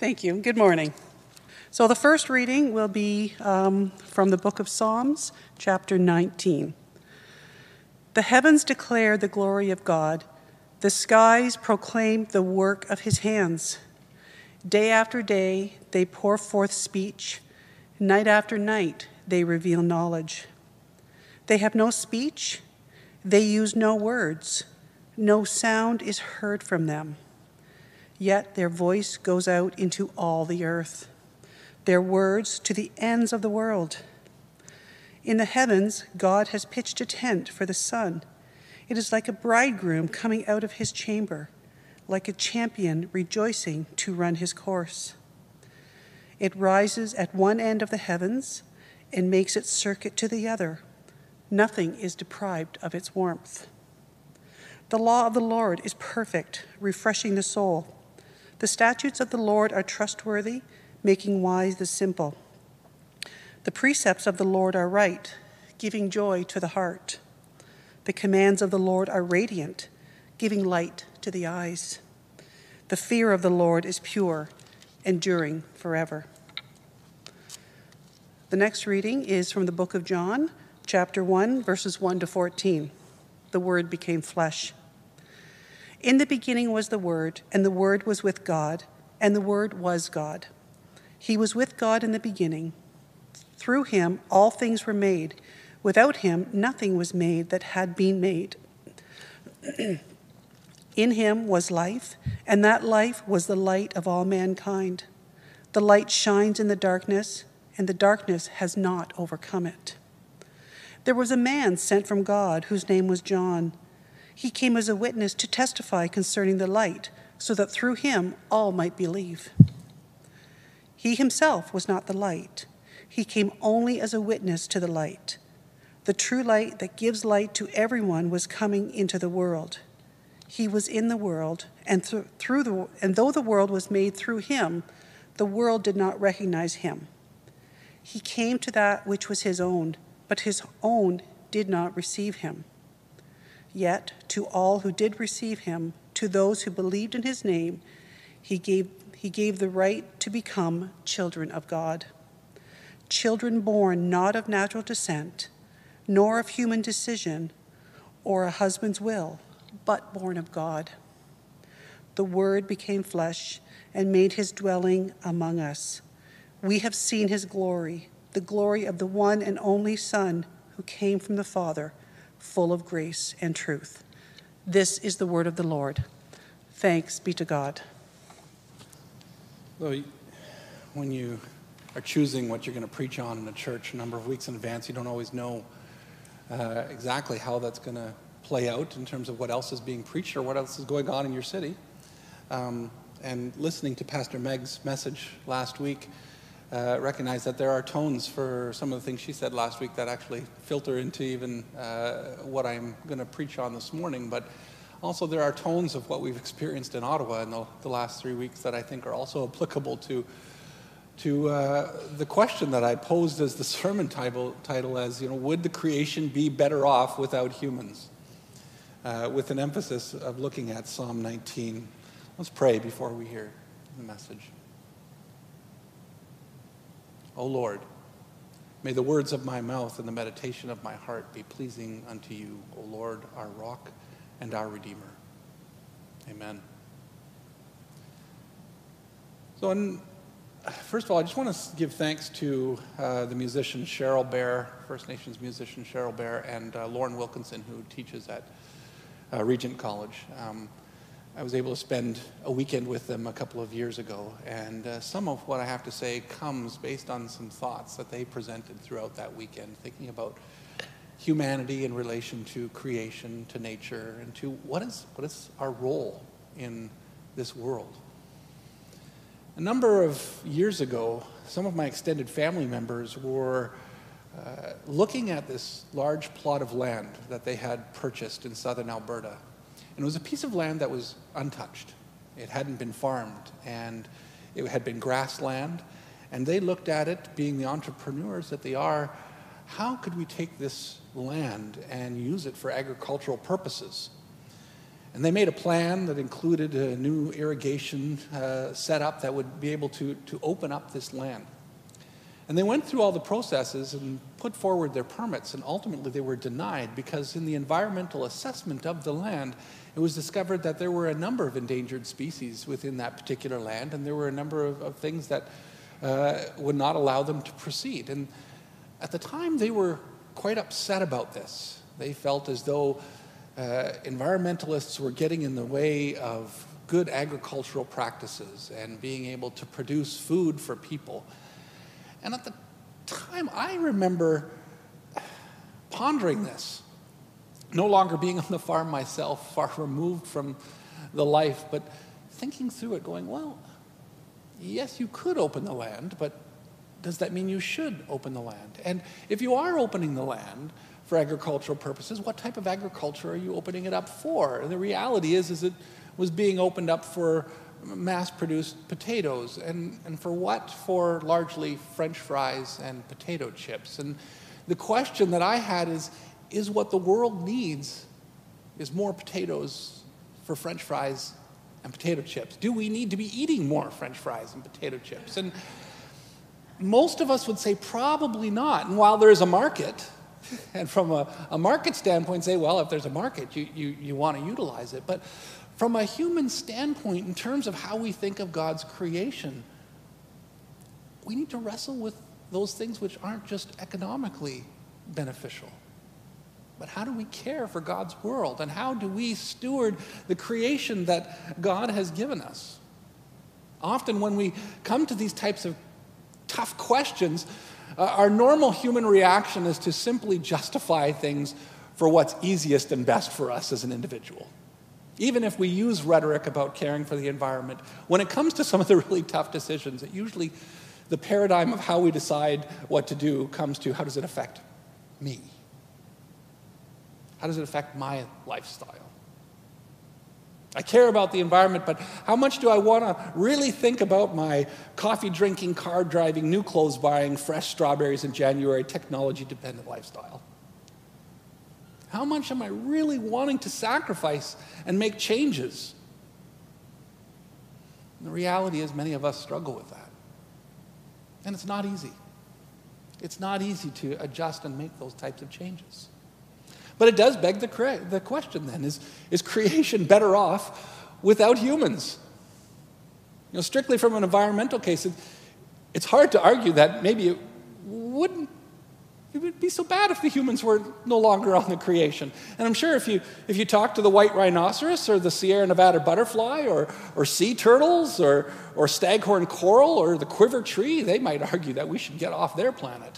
Thank you. Good morning. So the first reading will be from the book of Psalms, chapter 19. The heavens declare the glory of God. The skies proclaim the work of his hands. Day after day, they pour forth speech. Night after night, they reveal knowledge. They have no speech. They use no words. No sound is heard from them. Yet their voice goes out into all the earth, their words to the ends of the world. In the heavens, God has pitched a tent for the sun. It is like a bridegroom coming out of his chamber, like a champion rejoicing to run his course. It rises at one end of the heavens and makes its circuit to the other. Nothing is deprived of its warmth. The law of the Lord is perfect, refreshing the soul. The statutes of the Lord are trustworthy, making wise the simple. The precepts of the Lord are right, giving joy to the heart. The commands of the Lord are radiant, giving light to the eyes. The fear of the Lord is pure, enduring forever. The next reading is from the book of John, chapter 1, verses 1 to 14. The Word became flesh. In the beginning was the Word, and the Word was with God, and the Word was God. He was with God in the beginning. Through him all things were made. Without him nothing was made that had been made. In him was life, and that life was the light of all mankind. The light shines in the darkness, and the darkness has not overcome it. There was a man sent from God whose name was John. He came as a witness to testify concerning the light, so that through him all might believe. He himself was not the light. He came only as a witness to the light. The true light that gives light to everyone was coming into the world. He was in the world, and though the world was made through him, the world did not recognize him. He came to that which was his own, but his own did not receive him. Yet to all who did receive him, to those who believed in his name, he gave the right to become children of God. Children born not of natural descent, nor of human decision or a husband's will, but born of God. The Word became flesh and made his dwelling among us. We have seen his glory, the glory of the one and only Son who came from the Father, full of grace and truth. This is the word of the Lord. Thanks be to God. So when you are choosing what you're going to preach on in a church a number of weeks in advance, you don't always know exactly how that's going to play out in terms of what else is being preached or what else is going on in your city. And listening to Pastor Meg's message last week, recognize that there are tones for some of the things she said last week that actually filter into even what I'm going to preach on this morning. But also there are tones of what we've experienced in Ottawa in the last 3 weeks that I think are also applicable to the question that I posed as the sermon title as, would the creation be better off without humans? With an emphasis of looking at Psalm 19. Let's pray before we hear the message. O Lord, may the words of my mouth and the meditation of my heart be pleasing unto you, O Lord, our rock and our Redeemer. Amen. So first of all, I just want to give thanks to the musician Cheryl Bear, First Nations musician Cheryl Bear, and Lauren Wilkinson, who teaches at Regent College. I was able to spend a weekend with them a couple of years ago, and some of what I have to say comes based on some thoughts that they presented throughout that weekend, thinking about humanity in relation to creation, to nature, and to what is our role in this world. A number of years ago, some of my extended family members were looking at this large plot of land that they had purchased in southern Alberta. And it was a piece of land that was untouched. It hadn't been farmed, and it had been grassland. And they looked at it, being the entrepreneurs that they are, how could we take this land and use it for agricultural purposes? And they made a plan that included a new irrigation setup that would be able to open up this land. And they went through all the processes and put forward their permits, and ultimately they were denied because in the environmental assessment of the land, it was discovered that there were a number of endangered species within that particular land, and there were a number of things that would not allow them to proceed. And at the time, they were quite upset about this. They felt as though environmentalists were getting in the way of good agricultural practices and being able to produce food for people. And at the time, I remember pondering this, no longer being on the farm myself, far removed from the life, but thinking through it, going, well, yes, you could open the land, but does that mean you should open the land? And if you are opening the land for agricultural purposes, what type of agriculture are you opening it up for? And the reality is it was being opened up for mass-produced potatoes. And for what? For largely French fries and potato chips. And the question that I had is what the world needs is more potatoes for French fries and potato chips. Do we need to be eating more French fries and potato chips? And most of us would say probably not. And while there's a market, and from a market standpoint say, well, if there's a market, you want to utilize it. But from a human standpoint, in terms of how we think of God's creation, we need to wrestle with those things which aren't just economically beneficial. But how do we care for God's world? And how do we steward the creation that God has given us? Often when we come to these types of tough questions, our normal human reaction is to simply justify things for what's easiest and best for us as an individual. Even if we use rhetoric about caring for the environment, when it comes to some of the really tough decisions, it usually, the paradigm of how we decide what to do comes to how does it affect me? How does it affect my lifestyle? I care about the environment, but how much do I want to really think about my coffee drinking, car driving, new clothes buying, fresh strawberries in January, technology dependent lifestyle? How much am I really wanting to sacrifice and make changes? And the reality is many of us struggle with that. And it's not easy. It's not easy to adjust and make those types of changes. But it does beg the question then, is creation better off without humans? You know, strictly from an environmental case, it's hard to argue that maybe it would be so bad if the humans were no longer on the creation. And I'm sure if you talk to the white rhinoceros or the Sierra Nevada butterfly or sea turtles or staghorn coral or the quiver tree, they might argue that we should get off their planet.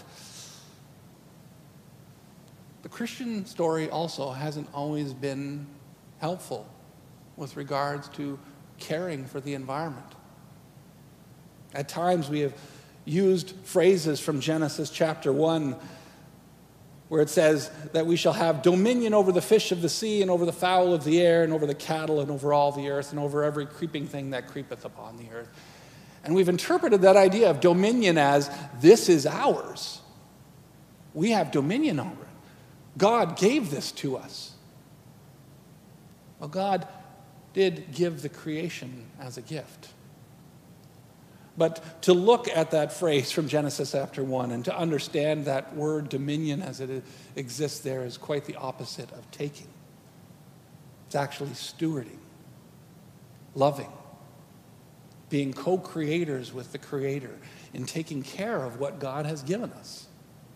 The Christian story also hasn't always been helpful with regards to caring for the environment. At times we have used phrases from Genesis chapter 1 where it says that we shall have dominion over the fish of the sea and over the fowl of the air and over the cattle and over all the earth and over every creeping thing that creepeth upon the earth. And we've interpreted that idea of dominion as this is ours. We have dominion over it. God gave this to us. Well, God did give the creation as a gift. But to look at that phrase from Genesis chapter 1 and to understand that word dominion as it exists there is quite the opposite of taking. It's actually stewarding, loving, being co-creators with the Creator in taking care of what God has given us.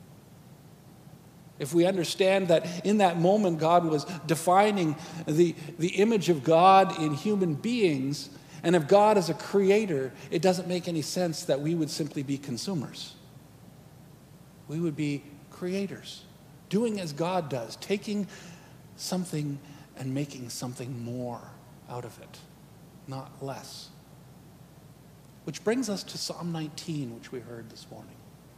If we understand that in that moment God was defining the image of God in human beings, and if God is a creator, it doesn't make any sense that we would simply be consumers. We would be creators, doing as God does, taking something and making something more out of it, not less. Which brings us to Psalm 19, which we heard this morning.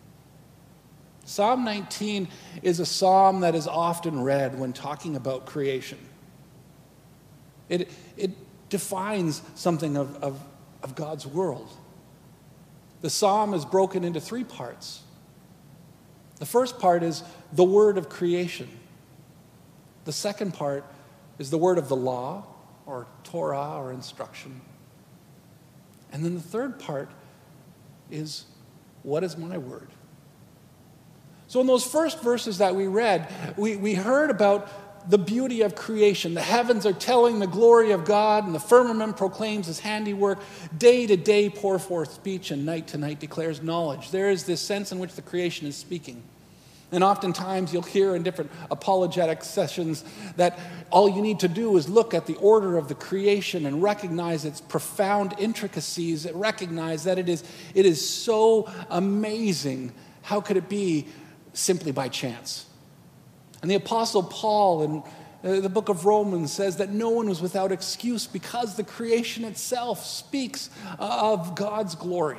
Psalm 19 is a psalm that is often read when talking about creation. It defines something of God's world. The psalm is broken into 3 parts. The first part is the word of creation. The second part is the word of the law. or Torah or instruction. And then the third part is, what is my word? So in those first verses that we read, we heard about the beauty of creation. The heavens are telling the glory of God, and the firmament proclaims his handiwork. Day to day pour forth speech, and night to night declares knowledge. There is this sense in which the creation is speaking. And oftentimes you'll hear in different apologetic sessions that all you need to do is look at the order of the creation and recognize its profound intricacies, recognize that it is so amazing. How could it be simply by chance? And the Apostle Paul in the book of Romans says that no one was without excuse because the creation itself speaks of God's glory.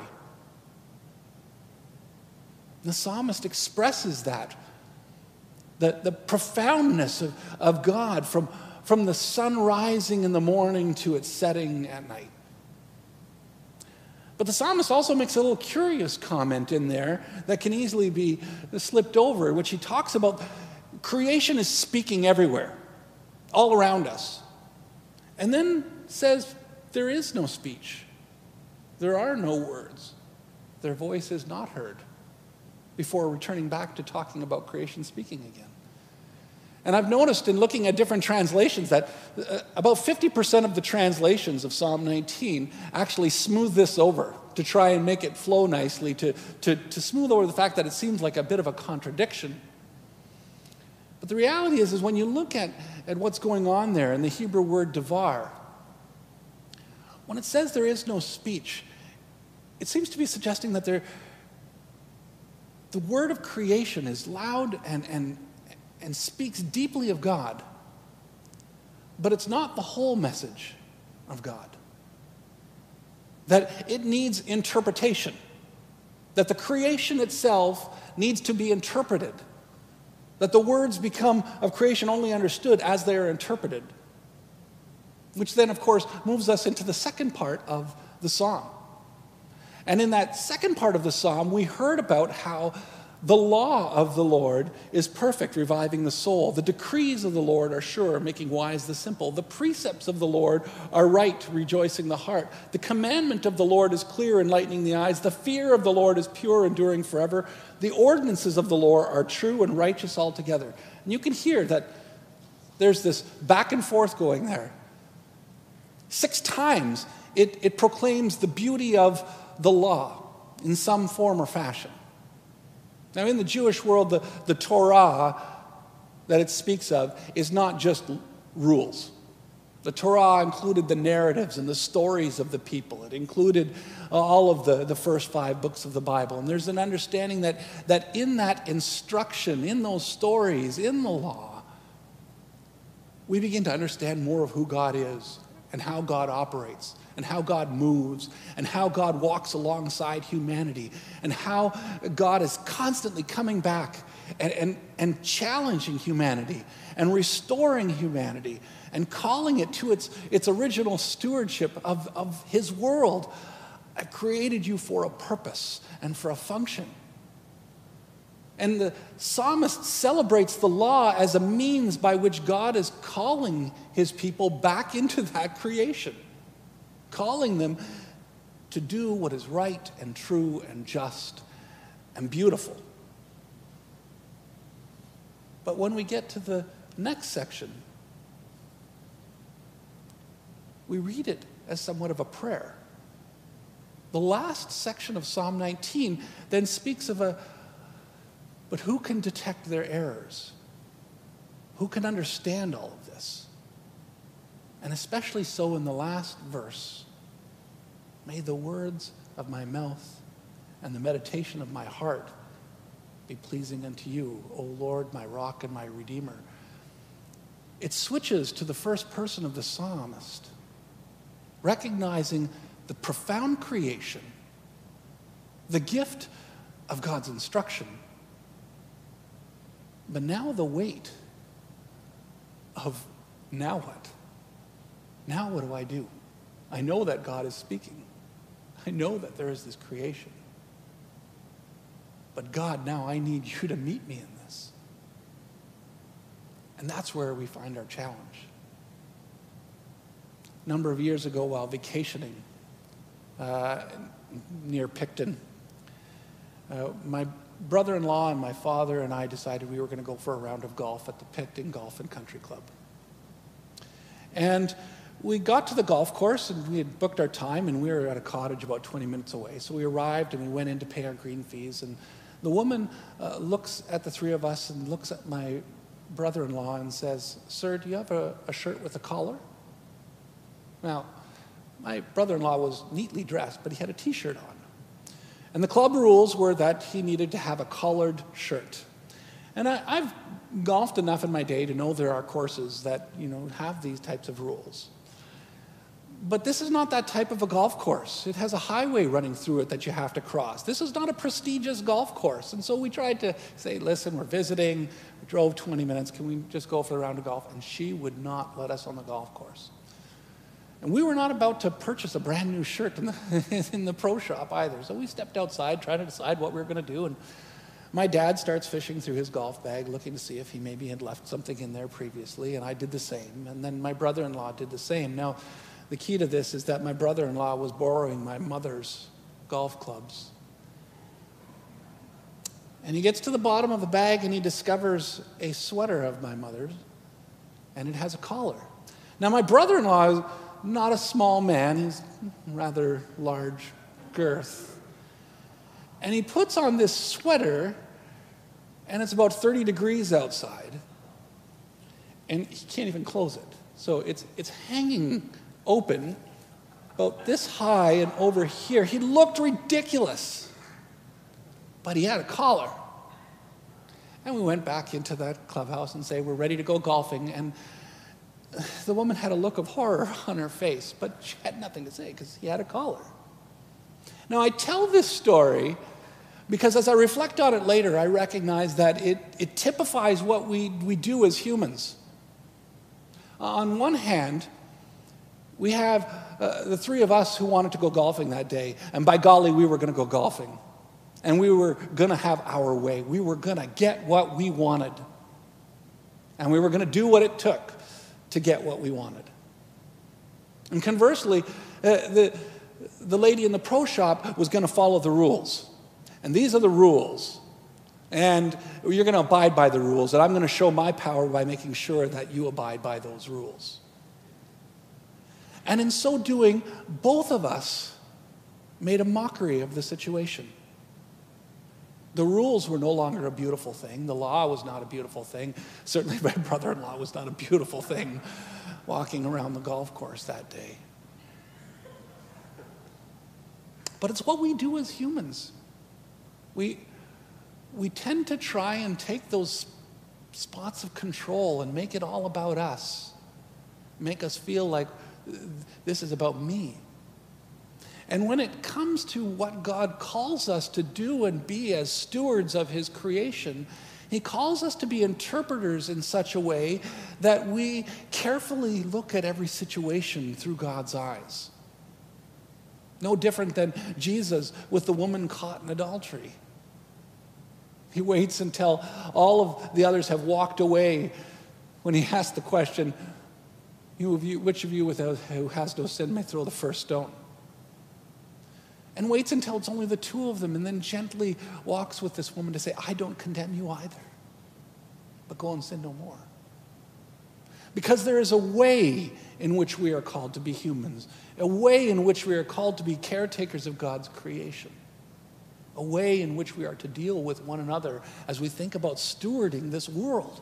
The psalmist expresses that, the profoundness of God from the sun rising in the morning to its setting at night. But the psalmist also makes a little curious comment in there that can easily be slipped over, in which he talks about creation is speaking everywhere, all around us. And then says, there is no speech. There are no words. Their voice is not heard, before returning back to talking about creation speaking again. And I've noticed in looking at different translations that about 50% of the translations of Psalm 19 actually smooth this over to try and make it flow nicely, to smooth over the fact that it seems like a bit of a contradiction. But the reality is when you look at what's going on there in the Hebrew word devar, when it says there is no speech, it seems to be suggesting that the word of creation is loud and speaks deeply of God, but it's not the whole message of God. That it needs interpretation, that the creation itself needs to be interpreted, that the words become of creation only understood as they are interpreted, which then, of course, moves us into the second part of the psalm. And in that second part of the psalm, we heard about how the law of the Lord is perfect, reviving the soul. The decrees of the Lord are sure, making wise the simple. The precepts of the Lord are right, rejoicing the heart. The commandment of the Lord is clear, enlightening the eyes. The fear of the Lord is pure, enduring forever. The ordinances of the Lord are true and righteous altogether. And you can hear that there's this back and forth going there. 6 times it proclaims the beauty of the law in some form or fashion. Now, in the Jewish world, the Torah that it speaks of is not just rules. The Torah included the narratives and the stories of the people. It included all of the first 5 books of the Bible. And there's an understanding that in that instruction, in those stories, in the law, we begin to understand more of who God is and how God operates, and how God moves, and how God walks alongside humanity, and how God is constantly coming back and challenging humanity, and restoring humanity, and calling it to its original stewardship of his world. I've created you for a purpose and for a function. And the psalmist celebrates the law as a means by which God is calling his people back into that creation, calling them to do what is right and true and just and beautiful. But when we get to the next section, we read it as somewhat of a prayer. The last section of Psalm 19 then speaks of but who can detect their errors? Who can understand all of this? And especially so in the last verse, may the words of my mouth and the meditation of my heart be pleasing unto you, O Lord, my rock and my redeemer. It switches to the first person of the psalmist, recognizing the profound creation, the gift of God's instruction, but now the weight of now what? Now what do I do? I know that God is speaking. I know that there is this creation. But God, now I need you to meet me in this. And that's where we find our challenge. a number of years ago while vacationing near Picton. My brother-in-law and my father and I decided we were going to go for a round of golf at the Picton Golf and Country Club. And we got to the golf course, and we had booked our time, and we were at a cottage about 20 minutes away. So we arrived, and we went in to pay our green fees, and the woman looks at the three of us and looks at my brother-in-law and says, "Sir, do you have a shirt with a collar?" Now, my brother-in-law was neatly dressed, but he had a T-shirt on. And the club rules were that he needed to have a collared shirt. And I've golfed enough in my day to know there are courses that, have these types of rules. But this is not that type of a golf course. It has a highway running through it that you have to cross. This is not a prestigious golf course. And so we tried to say, listen, we're visiting. We drove 20 minutes. Can we just go for the round of golf? And she would not let us on the golf course. And we were not about to purchase a brand new shirt in the pro shop either. So we stepped outside trying to decide what we were going to do. And my dad starts fishing through his golf bag, looking to see if he maybe had left something in there previously. And I did the same. And then my brother-in-law did the same. Now, the key to this is that my brother-in-law was borrowing my mother's golf clubs. And he gets to the bottom of the bag and he discovers a sweater of my mother's, and it has a collar. Now, my brother-in-law is not a small man. He's rather large girth. And he puts on this sweater, and it's about 30 degrees outside, and he can't even close it. So it's hanging open about this high and over here. He looked ridiculous, but he had a collar. And we went back into that clubhouse and say, we're ready to go golfing. And the woman had a look of horror on her face, but she had nothing to say because he had a collar. Now, I tell this story because as I reflect on it later, I recognize that it typifies what we do as humans. On one hand, we have the three of us who wanted to go golfing that day, and by golly, we were going to go golfing. And we were going to have our way. We were going to get what we wanted. And we were going to do what it took to get what we wanted. And conversely, the lady in the pro shop was going to follow the rules. And these are the rules. And you're going to abide by the rules. And I'm going to show my power by making sure that you abide by those rules. And in so doing, both of us made a mockery of the situation. The rules were no longer a beautiful thing. The law was not a beautiful thing. Certainly my brother-in-law was not a beautiful thing walking around the golf course that day. But it's what we do as humans. We tend to try and take those spots of control and make it all about us. Make us feel like this is about me. And when it comes to what God calls us to do and be as stewards of his creation, he calls us to be interpreters in such a way that we carefully look at every situation through God's eyes. No different than Jesus with the woman caught in adultery. He waits until all of the others have walked away when he asks the question, which of you who has no sin may throw the first stone? And waits until it's only the two of them, and then gently walks with this woman to say, I don't condemn you either, but go and sin no more. Because there is a way in which we are called to be humans, a way in which we are called to be caretakers of God's creation, a way in which we are to deal with one another as we think about stewarding this world.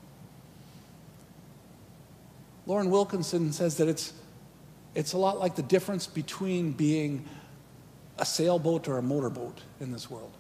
Lauren Wilkinson says that it's a lot like the difference between being a sailboat or a motorboat in this world.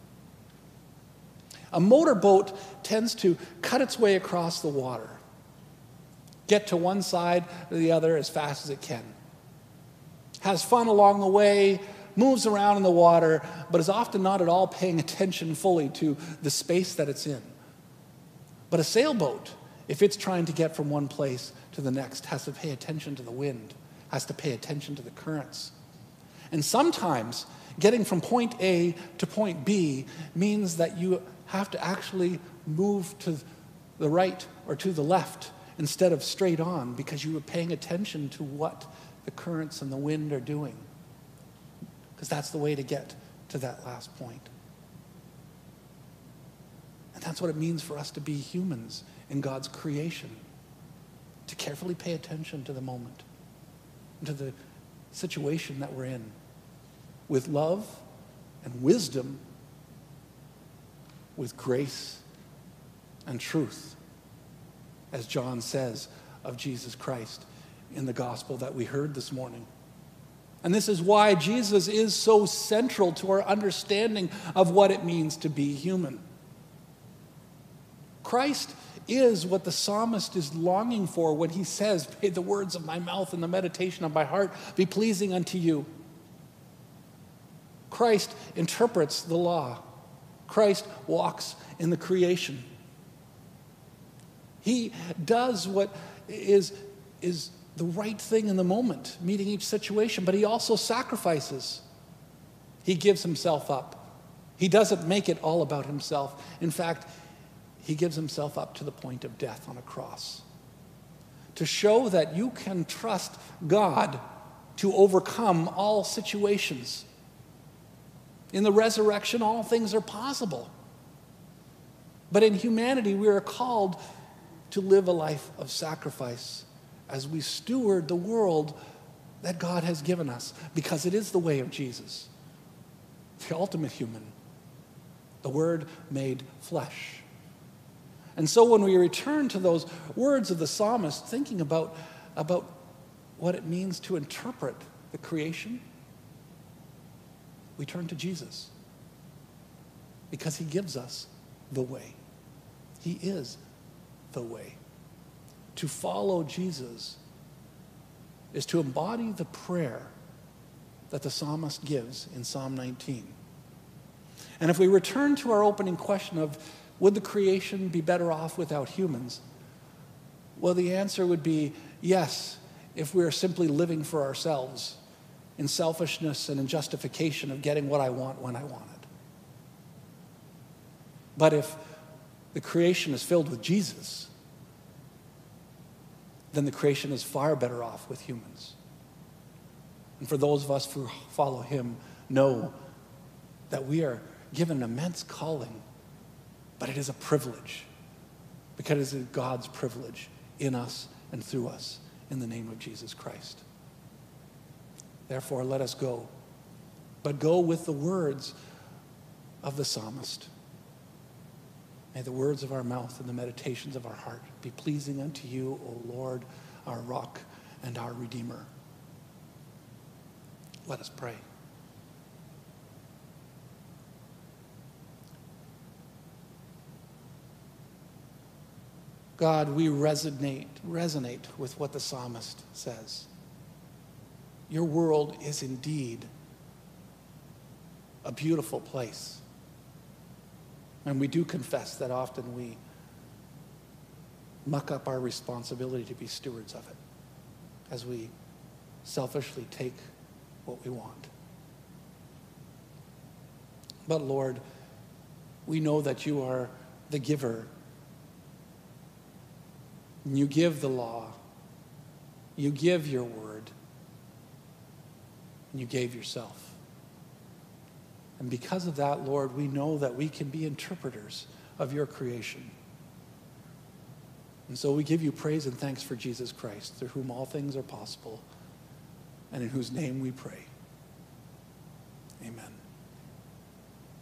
A motorboat tends to cut its way across the water, get to one side or the other as fast as it can, has fun along the way, moves around in the water, but is often not at all paying attention fully to the space that it's in. But a sailboat, if it's trying to get from one place to the next, has to pay attention to the wind, has to pay attention to the currents. And sometimes getting from point A to point B means that you have to actually move to the right or to the left instead of straight on because you were paying attention to what the currents and the wind are doing. Because that's the way to get to that last point. And that's what it means for us to be humans in God's creation. To carefully pay attention to the moment, and to the situation that we're in, with love and wisdom, with grace and truth, as John says of Jesus Christ in the gospel that we heard this morning. And this is why Jesus is so central to our understanding of what it means to be human. Christ is what the psalmist is longing for when he says, "May the words of my mouth and the meditation of my heart be pleasing unto you." Christ interprets the law. Christ walks in the creation. He does what is the right thing in the moment, meeting each situation, but he also sacrifices. He gives himself up. He doesn't make it all about himself. In fact, he gives himself up to the point of death on a cross, to show that you can trust God to overcome all situations. In the resurrection, all things are possible. But in humanity, we are called to live a life of sacrifice as we steward the world that God has given us, because it is the way of Jesus, the ultimate human, the Word made flesh. And so when we return to those words of the psalmist, thinking about what it means to interpret the creation, we turn to Jesus, because he gives us the way. He is the way. To follow Jesus is to embody the prayer that the psalmist gives in Psalm 19. And if we return to our opening question of, would the creation be better off without humans? Well, the answer would be yes, if we are simply living for ourselves in selfishness and in justification of getting what I want when I want it. But if the creation is filled with Jesus, then the creation is far better off with humans. And for those of us who follow him, know that we are given an immense calling, but it is a privilege, because it is God's privilege in us and through us, in the name of Jesus Christ. Therefore, let us go, but go with the words of the psalmist. May the words of our mouth and the meditations of our heart be pleasing unto you, O Lord, our rock and our Redeemer. Let us pray. God, we resonate with what the psalmist says. Your world is indeed a beautiful place. And we do confess that often we muck up our responsibility to be stewards of it as we selfishly take what we want. But Lord, we know that you are the giver. And you give the law. You give your word. And you gave yourself. And because of that, Lord, we know that we can be interpreters of your creation. And so we give you praise and thanks for Jesus Christ, through whom all things are possible, and in whose name we pray. Amen.